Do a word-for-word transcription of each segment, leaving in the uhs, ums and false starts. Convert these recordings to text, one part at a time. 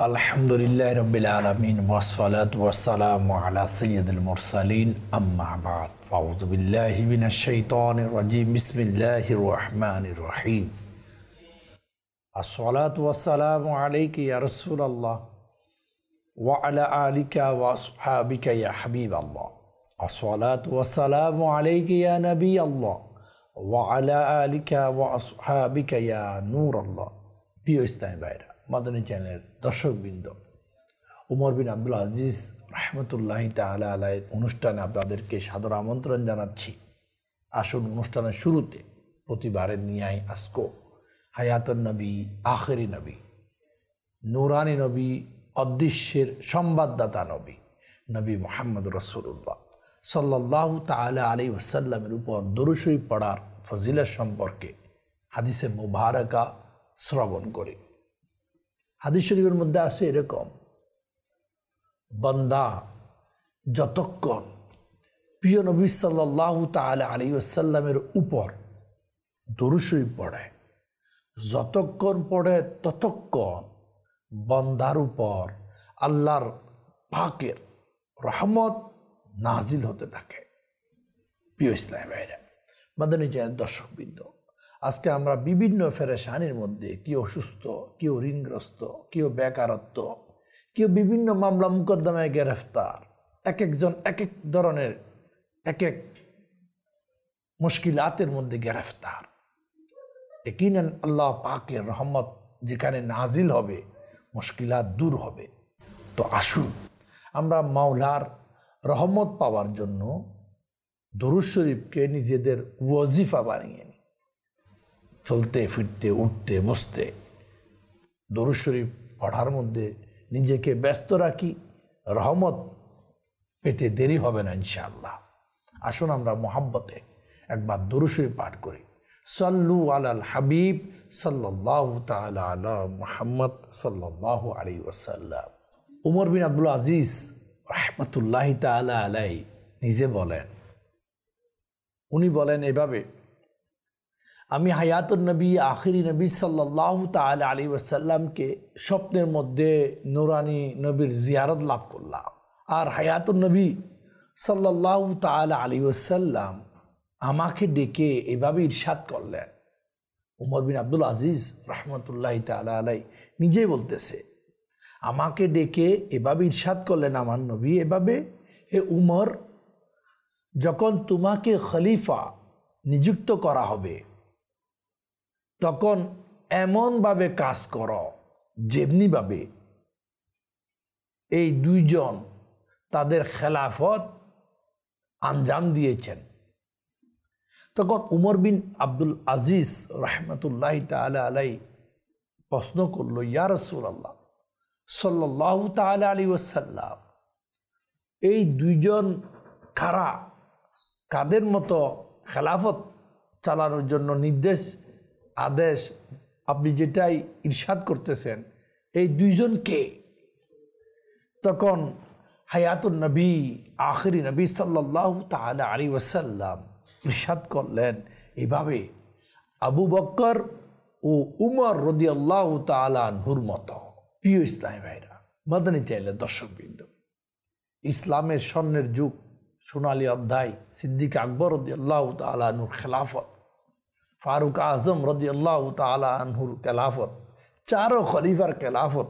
আলহামদুলিল্লাহি রাব্বিল আলামিন ওয়াসসালাতু ওয়াসসালামু আলা সাইয়্যিদিল মুরসালিন আম্মা বা'দ আউযু বিল্লাহি মিনাশ শাইতানির রাজীম বিসমিল্লাহির রহমানির রহিম আসসালাতু ওয়াসসালামু আলাইকা ইয়া রাসূলুল্লাহ ওয়া আলা আলিকা ওয়া আসহাবিকা ইয়া হাবিবাল্লাহ আসসালাতু ওয়াসসালামু আলাইকা ইয়া নবিয়াল্লাহ ওয়া আলা আলিকা ওয়া আসহাবিকা ইয়া নূরাল্লাহ। প্রিয় ইসলামী ভাইরা, মাদানী চ্যানেলের দর্শকবৃন্দ, উমর বিন আব্দুল আজিজ রহমতুল্লাহি তাআলা আলাইহির অনুষ্ঠানে আপনাদেরকে সাদর আমন্ত্রণ জানাচ্ছি। আসুন অনুষ্ঠানের শুরুতে প্রতিবারের নিয়াই আজকো হায়াতুন নবী, আখেরি নবী, নূরানী নবী, অদৃশ্যের সংবাদদাতা নবী, নবী মুহাম্মদ রাসূলুল্লাহ সাল্লাল্লাহু তাআলা আলাইহি ওয়াসাল্লামের উপর দরুদ শরীফ পড়ার ফজিলত সম্পর্কে হাদিসে মুবারাকা শ্রবণ করি। হাদিস শরীফের মধ্যে আছে এরকম, বান্দা যতক্ষণ প্রিয় নবী সাল্লাল্লাহু তাআলা আলাইহি ওয়াসাল্লামের উপর দরুদ শরীফ পড়ে, যতক্ষণ পড়ে ততক্ষণ বান্দার উপর আল্লাহর পাকের রহমত নাজিল হতে থাকে। প্রিয় ইসলামী ভাইরা, মাদানী চ্যানেলের দর্শকবৃন্দ, আজকে আমরা বিভিন্ন ফেরেশানির মধ্যে, কেউ অসুস্থ, কেউ ঋণগ্রস্ত, কেউ বেকারত্ব, কেউ বিভিন্ন মামলা মুকদ্দমায় গ্রেফতার, এক একজন এক এক ধরনের এক এক মুশকিলাতের মধ্যে গ্রেফতার। ইয়াকিনান আল্লাহ পাকের রহমত যেখানে নাজিল হবে, মুশকিলাত দূর হবে। তো আসুন আমরা মাওলার রহমত পাওয়ার জন্য দরুদ শরীফকে নিজেদের ওয়াজিফা বানিয়ে নিই। চলতে ফিরতে, উঠতে বসতে দরুদ শরীফ পড়ার মধ্যে নিজেকে ব্যস্ত রাখি, রহমত পেতে দেরি হবে না ইনশাআল্লাহ। আসুন আমরা মোহাব্বতে একবার দরুদ শরীফ পাঠ করি। সাল্লু আলাল হাবিব সাল্লাল্লাহু তাআলা আলা মুহাম্মদ সাল্লাল্লাহু আলাইহি ওয়াসাল্লাম। উমর বিন আব্দুল আজিজ রাহমাতুল্লাহি তাআলা আলাইহি নিজে বলেন, উনি বলেন এভাবে, আমি হায়াতুন নবী, আখিরি নবী সাল্লাল্লাহু তাআলা আলাইহি ওয়াসাল্লামকে স্বপ্নের মধ্যে নূরানী নবীর জিয়ারত লাভ করলাম। আর হায়াতুন নবী সাল্লাল্লাহু তাআলা আলাইহি ওয়াসাল্লাম আমাকে ডেকে এভাবে ইরশাদ করলেন। উমর বিন আব্দুল আজিজ রাহমাতুল্লাহি তাআলা আলাইহি নিজেই বলতেছে, আমাকে ডেকে এভাবে ইরশাদ করলেন আমার নবী এভাবে, হে উমর, যখন তোমাকে খলিফা নিযুক্ত করা হবে তখন এমনভাবে কাজ করো যেমনিভাবে এই দুইজন তাদের খেলাফত আঞ্জাম দিয়েছেন। তখন উমর বিন আব্দুল আজিজ রহমতুল্লাহি তাআলা আলাইহি প্রশ্ন করল, ইয়া রাসূলুল্লাহ সাল্লাল্লাহু তাআলা আলাইহি ওয়াসাল্লাম, এই দুইজন কারা, কাদের মতো খেলাফত চালানোর জন্য নির্দেশ আদেশ আপনি যেটাই ইরশাদ করতেছেন, এই দুইজন কে? তখন হায়াতুন নবী, আখিরি নবী সাল্লাল্লাহু তাআলা আলাইহি ওয়াসাল্লাম ইরশাদ করলেন এভাবে, আবু বকর ও উমর রাদিয়াল্লাহু তাআলা আনহুর মতো। প্রিয় ইসলামী ভাইরা, মাদানী চ্যানেলের দর্শকবৃন্দ, ইসলামের স্বর্ণের যুগ, সোনালী অধ্যায়, সিদ্দিক আকবর রাদিয়াল্লাহু তাআলা আনহুর খেলাফত, ফারুক আজম রাদিয়াল্লাহু তাআলা আনহুর খেলাফত, চারো খলিফার খেলাফত,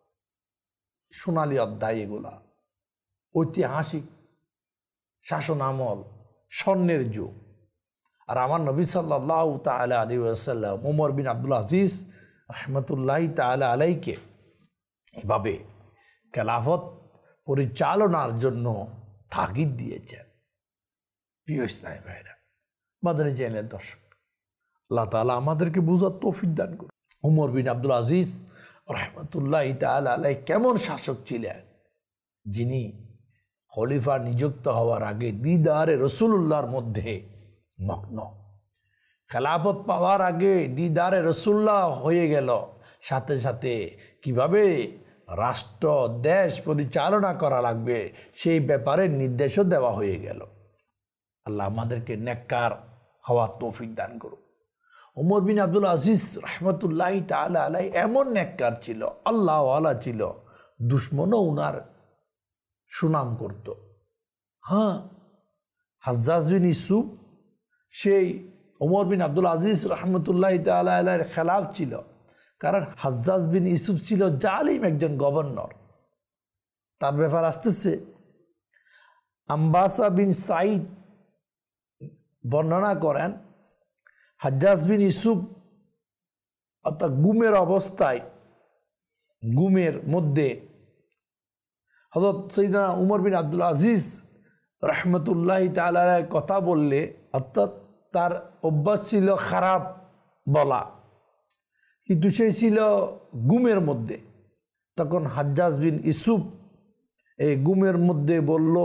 সোনালী অধ্যায়, এগুলা ঐতিহাসিক শাসন আমল, স্বর্ণের যুগ। আর আমার নবী সাল্লাল্লাহু তাআলা আলাইহি ওয়াসাল্লাম উমর বিন আব্দুল আজিজ রহমতুল্লাহি তাআলা আলাইহিকে এভাবে খেলাফত পরিচালনার জন্য তাগিদ দিয়েছেন। প্রিয় ইসলামী ভাইরা, মাদানী চ্যানেলের দর্শক, আল্লাহ তাআলা আমাদেরকে বুঝার তৌফিক দান করুন। উমর বিন আব্দুল আজিজ রহমতুল্লাহি তাআলা আলাইহি কেমন শাসক ছিলেন, যিনি খলিফা নিযুক্ত হওয়ার আগে দিদারে রাসূলুল্লাহর মধ্যে মগ্ন, খেলাফত পাওয়ার আগে দিদারে রাসূলুল্লাহ হয়ে গেল, সাথে সাথে কিভাবে রাষ্ট্র দেশ পরিচালনা করা লাগবে সেই ব্যাপারে নির্দেশও দেওয়া হয়ে গেল। আল্লাহ আমাদেরকে নেককার হওয়ার তৌফিক দান করুন। উমর বিন আব্দুল আজিজ রহমতুল্লাহি তাআলা আলাইহি এমন নেককার ছিল, আল্লাহওয়ালা ছিল, দুশ্মনও উনার সুনাম করত। হ্যাঁ, হাজ্জাজ বিন ইউসুফ সেই ওমর বিন আব্দুল আজিজ রহমতুল্লাহ তাআলা আলাইহির খেলাফ ছিল, কারণ হাজ্জাজ বিন ইউসুফ ছিল জালিম একজন গভর্নর। তার ব্যাপার আসতেছে। আম্বাসা বিন সাইদ বর্ণনা করেন, হাজ্জাজ বিন ইউসুফ অর্থাৎ গুমের অবস্থায়, গুমের মধ্যে হযরত সাইয়েদনা উমর বিন আব্দুল আজিজ রহমতুল্লাহ তাআলা আলাইহির কথা বললে, অর্থাৎ তার অভ্যাস ছিল খারাপ বলা, কিন্তু সে ছিল গুমের মধ্যে। তখন হাজ্জাজ বিন ইউসুফ এই গুমের মধ্যে বলল,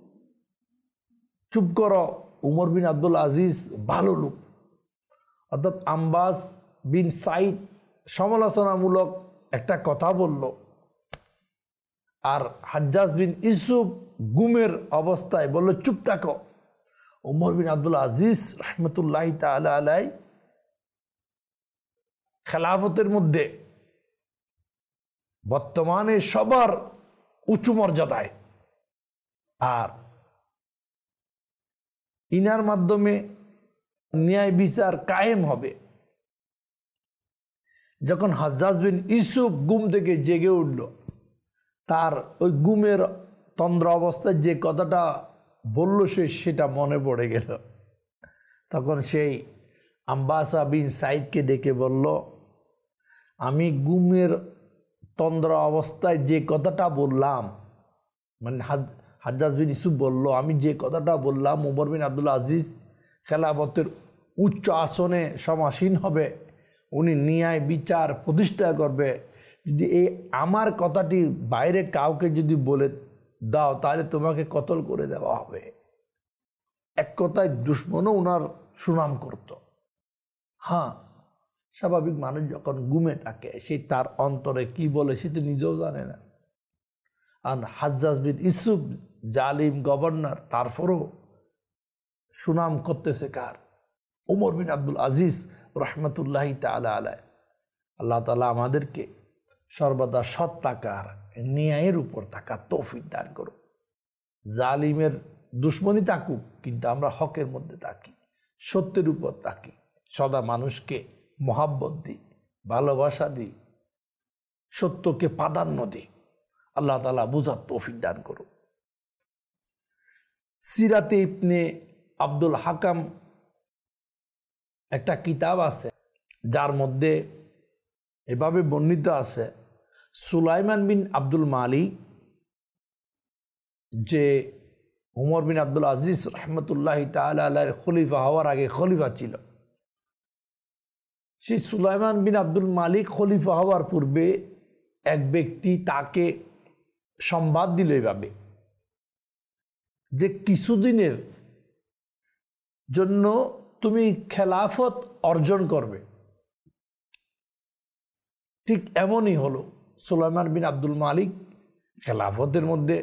চুপ করো, উমর বিন আব্দুল আজিজ ভালো লোক। অর্থাৎ আম্বাস বিন সাইদ সমালোচনামূলক একটা কথা বলল, আর হাজ্জাজ বিন ইউসুফ গুমের অবস্থায় বলল, চুপ থাকো। উমর বিন আব্দুল আজিজ রহমতুল্লাহ তাআলা আলাইহি খেলাফতের মধ্যে বর্তমানে সবার উঁচু মর্যাদায়, আর ইনার মাধ্যমে ন্যায় বিচার কায়েম হবে। যখন হাজ্জাজ বিন ইউসুফ গুম থেকে জেগে উঠল, তার ওই গুমের তন্দ্র অবস্থায় যে কথাটা বলল সে সেটা মনে পড়ে গেল। তখন সেই আম্বাসা বিন সাইদকে ডেকে বলল, আমি গুমের তন্দ্র অবস্থায় যে কথাটা বললাম, মানে হাজ্জাজ বিন ইউসুফ বলল, আমি যে কথাটা বললাম উমর বিন আব্দুল আজিজ খেলাফতের উচ্চ আসনে সমাসীন হবে, উনি ন্যায় বিচার প্রতিষ্ঠা করবে, যদি এই আমার কথাটি বাইরে কাউকে যদি বলে দাও তাহলে তোমাকে কতল করে দেওয়া হবে। এক কথায় দুশ্মনও উনার সুনাম করত। হ্যাঁ, স্বাভাবিক মানুষ যখন গুমে থাকে সে তার অন্তরে কি বলে সে তো নিজেও জানে না। আর হাজ্জাজ বিন ইউসুফ জালিম গভর্নর, তারপরও সুনাম করতেছে কার? ওমর বিন আব্দুল আজিজ রহমতুল্লাহ তাআলা আলাইহি। আল্লাহ তাআলা আমাদেরকে সর্বদা সৎ থাকার, ন্যায়ের উপর থাকার তৌফিক দান করুক। জালিমের দুশ্মনী থাকুক, কিন্তু আমরা হকের মধ্যে থাকি, সত্যের উপর থাকি, সদা মানুষকে মহাব্বত দিই, ভালোবাসা দিই, সত্যকে প্রাধান্য দিই। আল্লাহ তাআলা বুঝার তৌফিক দান করুক। সিরাতে ইবনে আব্দুল হাকাম একটা কিতাব আছে, যার মধ্যে এভাবে বর্ণিত আছে, সুলাইমান বিন আব্দুল মালিক যে উমর বিন আব্দুল আজিজ রহমতুল্লাহ তাআলা আলাইহির খলিফা হওয়ার আগে খলিফা ছিল, সেই সুলাইমান বিন আব্দুল মালিক খলিফা হওয়ার পূর্বে এক ব্যক্তি তাকে সংবাদ দিল এভাবে যে কিছুদিনের জন্য তুমি খেলাফত অর্জন করবে। ঠিক এমনই হলো, সুলাইমান বিন আব্দুল মালিক খেলাফতের মধ্যে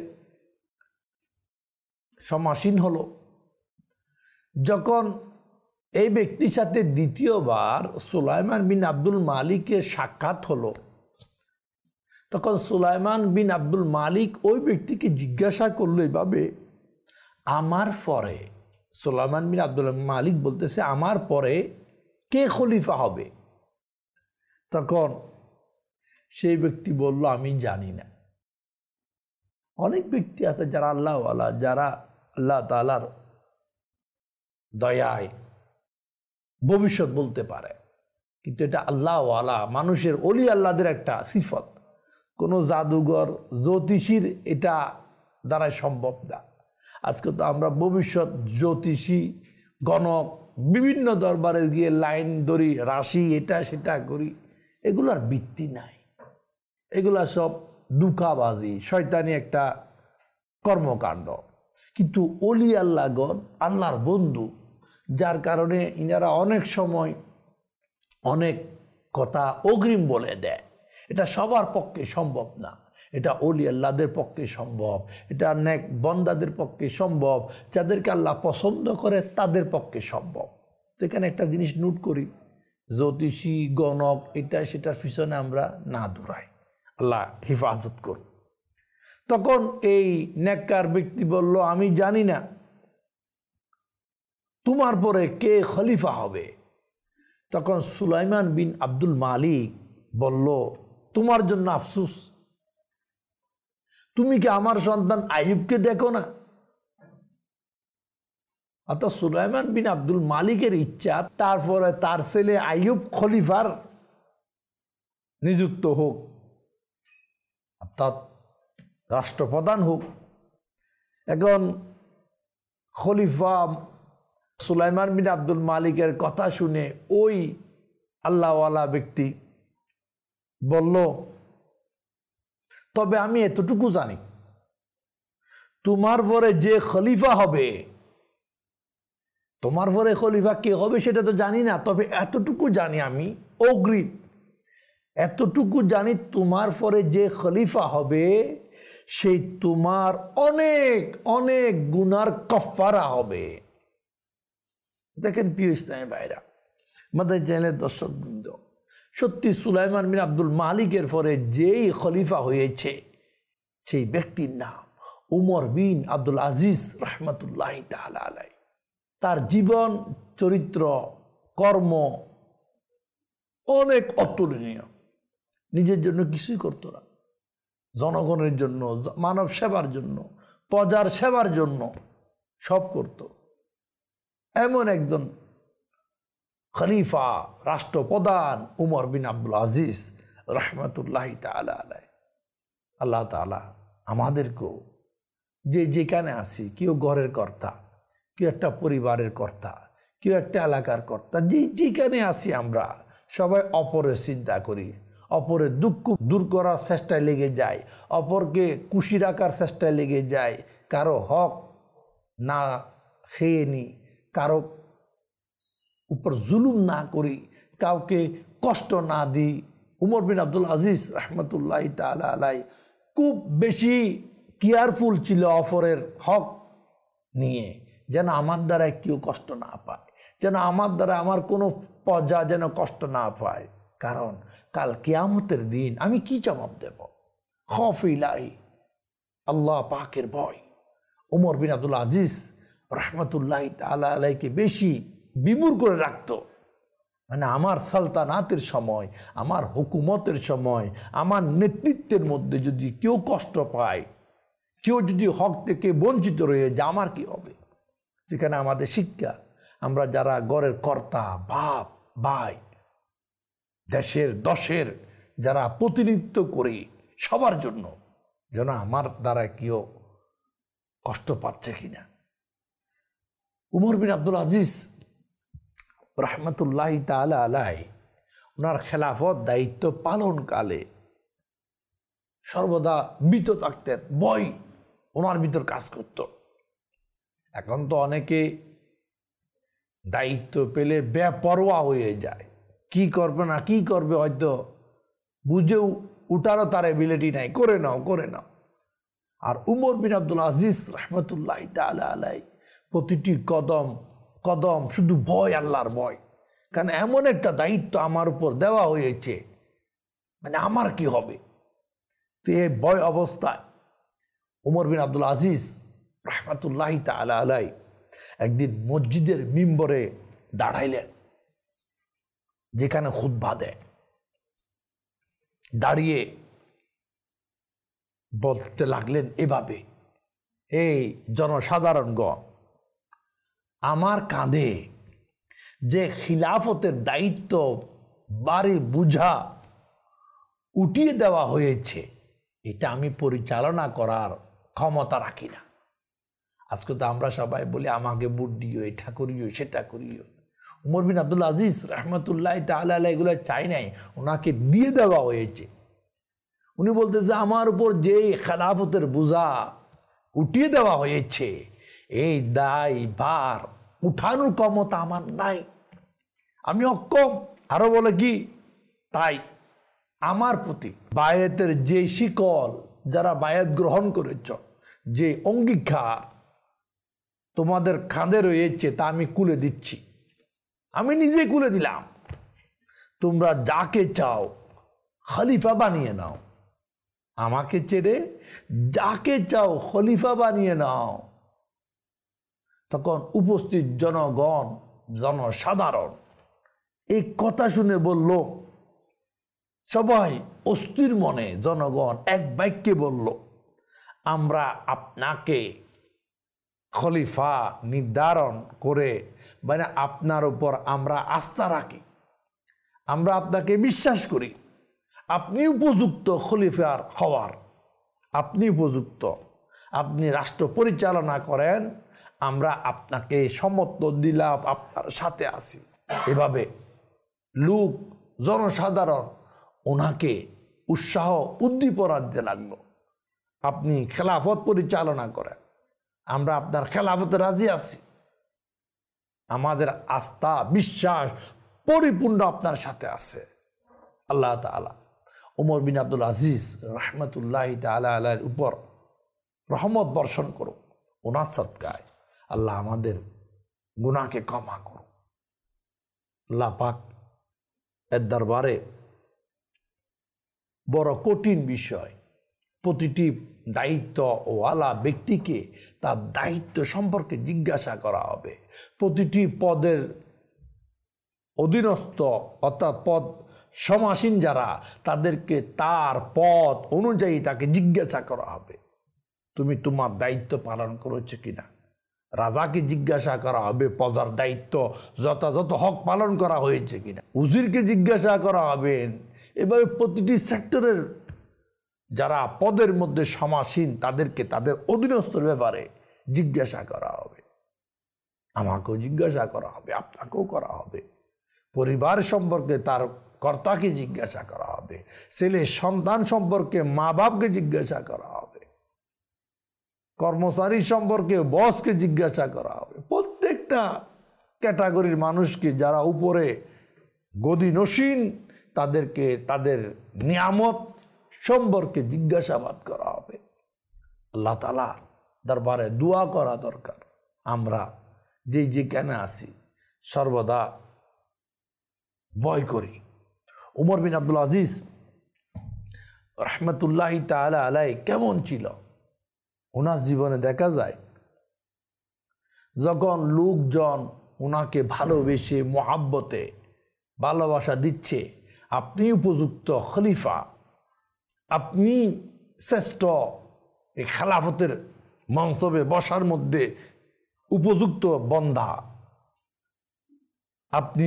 সমাসীন হলো। যখন এই ব্যক্তির সাথে দ্বিতীয়বার সুলাইমান বিন আব্দুল মালিকের সাক্ষাৎ হলো, তখন সুলাইমান বিন আব্দুল মালিক ওই ব্যক্তিকে জিজ্ঞাসা করলো এভাবে, আমার পরে, সুলাইমান বিন আব্দুল মালিক বলতেছে, আমার পরে কে খলিফা হবে? তখন সেই ব্যক্তি বলল, আমি জানি না। অনেক ব্যক্তি আছে যারা আল্লাহওয়ালা, যারা আল্লাহ তাআলার দয়ায় ভবিষ্যৎ বলতে পারে, কিন্তু এটা আল্লাহওয়ালা মানুষের, অলি আল্লাহদের একটা সিফত। কোনো জাদুঘর, জ্যোতিষীর এটা দ্বারাই সম্ভব না। আজকে তো আমরা ভবিষ্যৎ জ্যোতিষী, গণক, বিভিন্ন দরবারে গিয়ে লাইন ধরি, রাশি এটা সেটা করি, এগুলার ভিত্তি নাই। এগুলা সব দুকাবাজি, শয়তানি একটা কর্মকাণ্ড। কিন্তু অলি আল্লাহগণ আল্লাহর বন্ধু, যার কারণে ইনারা অনেক সময় অনেক কথা অগ্রিম বলে দেয়। এটা সবার পক্ষে সম্ভব না, এটা অলি আল্লাহদের পক্ষে সম্ভব, এটা নেক বন্দাদের পক্ষে সম্ভব, যাদেরকে আল্লাহ পছন্দ করে তাদের পক্ষে সম্ভব। তো এখানে একটা জিনিস নোট করি, জ্যোতিষী, গণক, এটা সেটার পিছনে আমরা না দৌড়াই। আল্লাহ হিফাজত করুন। তখন এই নেককার ব্যক্তি বলল, আমি জানি না তোমার পরে কে খলিফা হবে। তখন সুলাইমান বিন আব্দুল মালিক বলল, তোমার জন্য আফসোস, তুমি কি আমার সন্তান আইয়ুবকে দেখো না? অর্থাৎ সুলাইমান বিন আব্দুল মালিকের ইচ্ছা তারপরে তার ছেলে আইয়ুব খলিফার নিযুক্ত হোক, অর্থাৎ রাষ্ট্রপ্রধান হোক। এখন খলিফা সুলাইমান বিন আব্দুল মালিকের কথা শুনে ওই আল্লাহওয়ালা ব্যক্তি বলল, তবে আমি এতটুকু জানি, তোমার পরে যে খলিফা হবে, তোমার পরে খলিফা কে হবে সেটা তো জানি না, তবে এতটুকু জানি আমি অগ্রিম, এতটুকু জানি তোমার পরে যে খলিফা হবে সেই তোমার অনেক অনেক গুনার কাফারা হবে। দেখেন প্রিয় ইসলামী ভাইরা, আমাদের চ্যানেলের দর্শক বৃন্দ, সত্যি সুলাইমান বিন আব্দুল মালিকের পরে যেই খলিফা হয়েছে সেই ব্যক্তির নাম উমর বিন আব্দুল আজিজ রহমতুল্লাহ তাআলা আলাইহি। তার জীবন চরিত্র কর্ম অনেক অতুলনীয়। নিজের জন্য কিছুই করতো না, জনগণের জন্য, মানব সেবার জন্য, প্রজার সেবার জন্য সব করত। এমন একজন খলিফা, রাষ্ট্রপ্রধান উমর বিন আব্দুল আজিজ রহমতুল্লাহ তাআলা আলাইহি। আল্লাহ তাআলা আমাদেরকেও যে যেখানে আসি, কেউ ঘরের কর্তা, কেউ একটা পরিবারের কর্তা, কেউ একটা এলাকার কর্তা, যে যেখানে আসি আমরা সবাই অপরের চিন্তা করি, অপরের দুঃখ দূর করার চেষ্টায় লেগে যায়, অপরকে খুশি রাখার চেষ্টায় লেগে যায়, কারো হক না খেয়ে নি, কারো উপর জুলুম না করি, কাউকে কষ্ট না দিই। উমর বিন আব্দুল আজিজ রহমতুল্লাহ তাআলা আলাইহি খুব বেশি কেয়ারফুল ছিল অপরের হক নিয়ে, যেন আমার দ্বারা কেউ কষ্ট না পায়, যেন আমার দ্বারা আমার কোনো প্রজা যেন কষ্ট না পায়। কারণ কাল কিয়ামতের দিন আমি কি জবাব দেব? খৌফ ইলাহি, আল্লাহ পাকের ভয় উমর বিন আব্দুল আজিজ রহমতুল্লাহ তাআলা আলাইহিকে বেশি বিমূঢ় করে রাখত। মানে আমার সালতানাতের সময়, আমার হুকুমতের সময়, আমার নেতৃত্বের মধ্যে যদি কেউ কষ্ট পায়, কেউ যদি হক থেকে বঞ্চিত রয়ে যায়, আমার কি হবে? যেখানে আমাদের শিক্ষা, আমরা যারা ঘরের কর্তা, বাপ, ভাই, দেশের দশের যারা প্রতিনিধিত্ব করি, সবার জন্য যেন আমার দ্বারা কেউ কষ্ট পাচ্ছে কিনা। উমর বিন আব্দুল আজিজ রহমতুল্লাহ তাআলা আলাইহি ওনার খেলাফত দায়িত্ব পালনকালে সর্বদা ভীত থাকতেন, ভয় ওনার ভিতর কাজ করত। এখন তো অনেকে দায়িত্ব পেলে বেপরোয়া হয়ে যায়, কি করবে না কি করবে হয়তো বুঝেও উঠারও তার এবিলিটি নাই, করে নাও করে নাও। আর উমর বিন আব্দুল আজিজ রহমতুল্লাহ তাআলা আলাইহি প্রতিটি কদম কদম শুধু ভয়, আল্লাহর ভয়। কারণ এমন একটা দায়িত্ব আমার উপর দেওয়া হয়েছে, মানে আমার কি হবে? তো এই ভয় অবস্থায় উমর বিন আব্দুল আজিজ রহমতুল্লাহ তাআলা আলাইহি একদিন মসজিদের মিম্বরে দাঁড়াইলেন, যেখানে খুতবা দেয়। দাঁড়িয়ে বলতে লাগলেন এভাবে, এই জনসাধারণগণ, আমার কাঁধে যে খিলাফতের দায়িত্ব বাড়ি বুঝা উঠিয়ে দেওয়া হয়েছে, এটা আমি পরিচালনা করার ক্ষমতা রাখি না। আজকে তো আমরা সবাই বলি আমাকে ভোট দিও, এটা করিও, সেটা করিও। উমর বিন আব্দুল আজিজ রহমতুল্লাহ তাআলা আলাইহি এগুলো চাই নাই, ওনাকে দিয়ে দেওয়া হয়েছে। উনি বলতেছে আমার উপর যে খেলাফতের বোঝা উঠিয়ে দেওয়া হয়েছে, এই দায় ভার উঠানোর ক্ষমতা আমার নাই, আমি অক্ষম। আরো বলে কি, তাই আমার প্রতি বায়াতের যে শিকল, যারা বায়াত গ্রহণ করেছ, যে অঙ্গীকার তোমাদের কাঁধে রয়েছে, তা আমি খুলে দিচ্ছি, আমি নিজে খুলে দিলাম। তোমরা যাকে চাও খলিফা বানিয়ে নাও, আমাকে ছেড়ে যাকে চাও খলিফা বানিয়ে নাও। তখন উপস্থিত জনগণ, জনসাধারণ এই কথা শুনে বলল, সবাই অস্থির মনে জনগণ এক বাক্যে বলল, আমরা আপনাকে খলিফা নির্ধারণ করে মানে আপনার উপর আমরা আস্থা রাখি, আমরা আপনাকে বিশ্বাস করি, আপনি উপযুক্ত খলিফার হওয়ার, আপনি উপযুক্ত, আপনি রাষ্ট্র পরিচালনা করেন, আমরা আপনাকে সমর্থন দিলাম, আপনার সাথে আছি। এভাবে লোক, জনসাধারণ ওনাকে উৎসাহ উদ্দীপনা দিতে লাগলো, আপনি খেলাফত পরিচালনা করেন, আমরা আপনার খেলাফতে রাজি আছি, আমাদের আস্থা বিশ্বাস পরিপূর্ণ আপনার সাথে আছে। আল্লাহ তাআলা ওমর বিন আব্দুল আজিজ রহমতুল্লাহি তাআলা আলাইহির উপর রহমত বর্ষণ করুক, ওনার সদকায় আল্লাহ আমাদের গুনাহকে ক্ষমা করুক। আল্লাহ পাক এর দরবারে বড় কঠিন বিষয়, প্রতিটি দায়িত্বওয়ালা ব্যক্তিকে তার দায়িত্ব সম্পর্কে জিজ্ঞাসা করা হবে। প্রতিটি পদের অধীনস্থ অর্থাৎ পদ সমাসীন যারা, তাদেরকে তার পদ অনুযায়ী তাকে জিজ্ঞাসা করা হবে, তুমি তোমার দায়িত্ব পালন করেছো কিনা। রাজাকে জিজ্ঞাসা করা হবে প্রজার দায়িত্ব যথাযথ হক পালন করা হয়েছে কিনা। উজিরকে জিজ্ঞাসা করা হবে। এভাবে প্রতিটি সেক্টরের যারা পদের মধ্যে সমাসীন তাদেরকে তাদের অধীনস্থর ব্যাপারে জিজ্ঞাসা করা হবে। আমাকেও জিজ্ঞাসা করা হবে, আপনাকেও করা হবে। পরিবার সম্পর্কে তার কর্তাকে জিজ্ঞাসা করা হবে, ছেলে সন্তান সম্পর্কে মা বাপকে জিজ্ঞাসা করা হবে, কর্মচারী সম্পর্কে বসকে জিজ্ঞাসা করা হবে। প্রত্যেকটা ক্যাটাগরির মানুষকে যারা উপরে গদিনসীন তাদেরকে তাদের নিয়ামত সম্পর্কে জিজ্ঞাসাবাদ করা হবে। আল্লাহ তাআলা দরবারে দোয়া করা দরকার। আমরা যেই যেখানে আছি সর্বদা ভয় করি। উমর বিন আব্দুল আজিজ রহমতুল্লাহি তাআলা আলাইহি কেমন ছিল? ওনার জীবনে দেখা যায় যখন লোকজন ওনাকে ভালোবেসে মোহাব্বতে ভালোবাসা দিচ্ছে, আপনি উপযুক্ত খলিফা, আপনি শ্রেষ্ঠ এই খেলাফতের মঞ্চবে বসার মধ্যে উপযুক্ত বন্দা, আপনি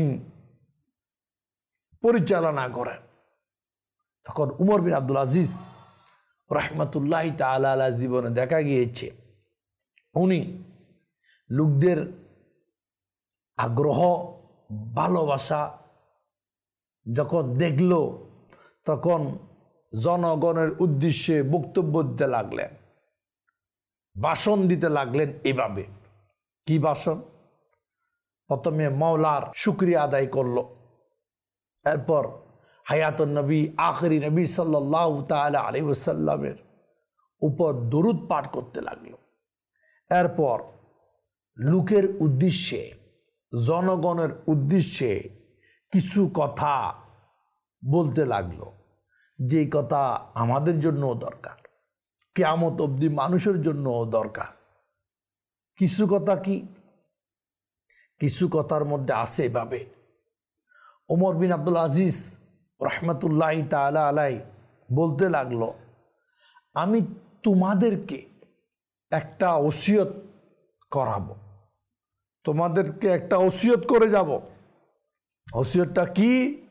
পরিচালনা করেন। তখন উমর বিন আব্দুল আজিজ রহমতুল্লাহি তাআলা আলাইহি জীবনে দেখা গিয়েছে উনি লোকদের আগ্রহ ভালোবাসা যখন দেখল, তখন জনগণের উদ্দেশ্যে বক্তব্য দিতে লাগলেন, ভাষণ দিতে লাগলেন। এভাবে কি ভাষণ? প্রথমে মাওলার শুকরিয়া আদায় করলো, এরপর হায়াতুন নবী আখেরি নবী সাল্লাল্লাহু তাআলা আলাইহি ওয়াসাল্লামের উপর দরুদ পাঠ করতে লাগলো। এরপর লোকের উদ্দেশ্যে, জনগণের উদ্দেশ্যে কিছু কথা বলতে লাগলো, যে কথা আমাদের জন্যও দরকার, কিয়ামত অবধি মানুষের জন্যও দরকার। কিছু কথা কি? কিছু কথার মধ্যে আছে এভাবে, ওমর বিন আব্দুল আজিজ রহমতুল্লাহি তাআলা আলাইহি বলতে লাগলো, আমি তোমাদেরকে একটা ওসিয়ত করাবো, তোমাদেরকে একটা ওসিয়ত করে যাব। ওসিয়তটা কি?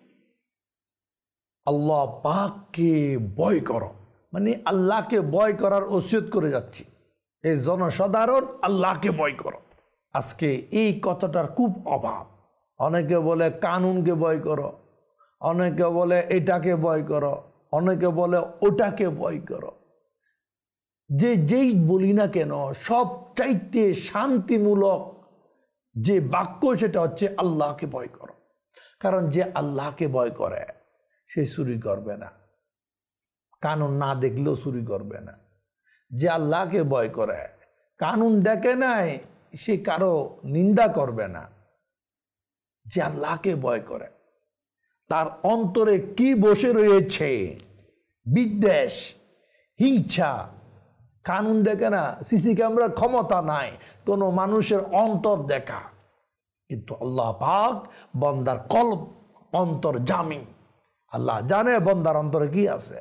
আল্লাহ পাককে ভয় করো, মানে আল্লাহকে ভয় করার ওসিয়ত করে যাচ্ছি। এই জনসাধারণ আল্লাহকে ভয় করো। আজকে এই কথাটার খুব অভাব। অনেকে বলে কানুনকে ভয় করো, অনেকে বলে এটাকে ভয় করো, অনেকে বলে ওটাকে ভয় করো। যে যেই বলি না কেন, সব চাইতে শান্তিমূলক যে বাক্য সেটা হচ্ছে আল্লাহকে ভয় করো। কারণ যে আল্লাহকে ভয় করে সে চুরি করবে না, কানুন না দেখলেও চুরি করবে না। যে আল্লাহকে ভয় করে, কানুন দেখে নাই, সে কারো নিন্দা করবে না। যে আল্লাহকে ভয় করে, তার অন্তরে কি বসে রয়েছে, বিদ্বেষ, হিংসা, কানুন দেখে না, সিসি ক্যামেরার ক্ষমতা নাই কোনো মানুষের অন্তর দেখা, কিন্তু আল্লাহ পাক বন্দার কলব অন্তর জামি। আল্লাহ জানে বন্দার অন্তরে কি আছে।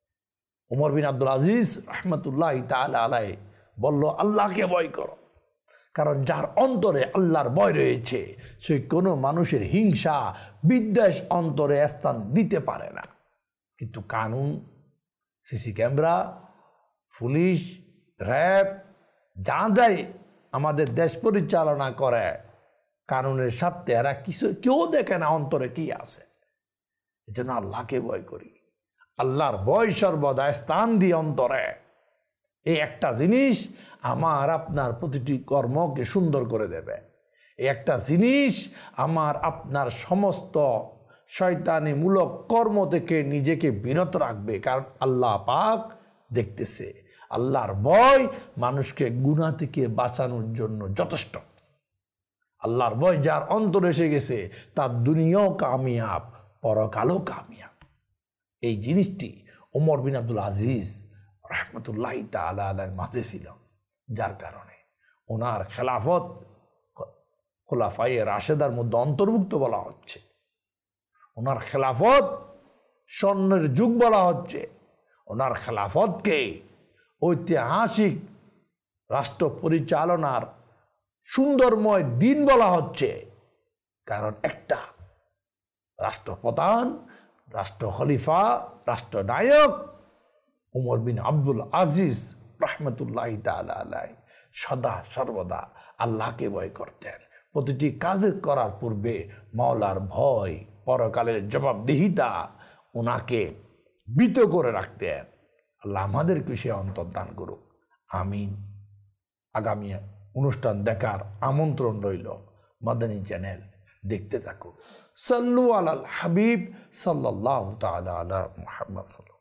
উমর বিন আব্দুল আজিজ রহমতুল্লাহ তাআলা আলাইহি বলল, আল্লাহকে ভয় করো, কারণ যার অন্তরে আল্লাহর ভয় রয়েছে সে কোনো মানুষের হিংসা বিদ্বেষ অন্তরে স্থান দিতে পারে না। কিন্তু কানুন, সিসি ক্যামেরা, পুলিশ, র্যাব যা যায় আমাদের দেশ পরিচালনা করে কানুনের স্বার্থে, এরা কিছু কেউ দেখে না অন্তরে কি আছে। এই জন্য আল্লাহকে ভয় করি। আল্লাহর ভয় সর্বদা স্থান দিয়ে অন্তরে। এই একটা জিনিস আমার আপনার প্রতিটি কর্মকে সুন্দর করে দেবে। এই একটা জিনিস আমার আপনার সমস্ত শয়তানিমূলক কর্ম থেকে নিজেকে বিরত রাখবে, কারণ আল্লাহ পাক দেখতেছে। আল্লাহর ভয় মানুষকে গুনাহ থেকে বাঁচানোর জন্য যথেষ্ট। আল্লাহর ভয় যার অন্তরে এসে গেছে তার দুনিয়াও কামিয়াব, পরকালও কামিয়াব। এই জিনিসটি ওমর বিন আব্দুল আজিজ রহমতুল্লাহ তাআলা আলাইহির মাঝে ছিল, যার কারণে ওনার খেলাফত খোলাফায়ে রাশেদার মধ্যে অন্তর্ভুক্ত বলা হচ্ছে। ওনার খেলাফত স্বর্ণের যুগ বলা হচ্ছে। ওনার খেলাফতকে ঐতিহাসিক রাষ্ট্র পরিচালনার সুন্দরময় দিন বলা হচ্ছে, কারণ একটা রাষ্ট্রপ্রধান, রাষ্ট্র খলিফা, রাষ্ট্রনায়ক উমর বিন আব্দুল আজিজ রহমতুল্লাহ তাআলা আলাইহি সদা সর্বদা আল্লাহকে ভয় করতেন। প্রতিটি কাজ করার পূর্বে মাওলার ভয়, পরকালের জবাবদিহিতা ওনাকে ভীত করে রাখতেন। আল্লাহ আমাদেরকে সে অন্তর্দান করুক, আমিন। আগামী অনুষ্ঠান দেখার আমন্ত্রণ রইল। মাদানী চ্যানেল দেখতে থাকুন। সাল্লু আলাল হাবিব সাল্লাল্লাহু তাআলা আলা মুহাম্মদ।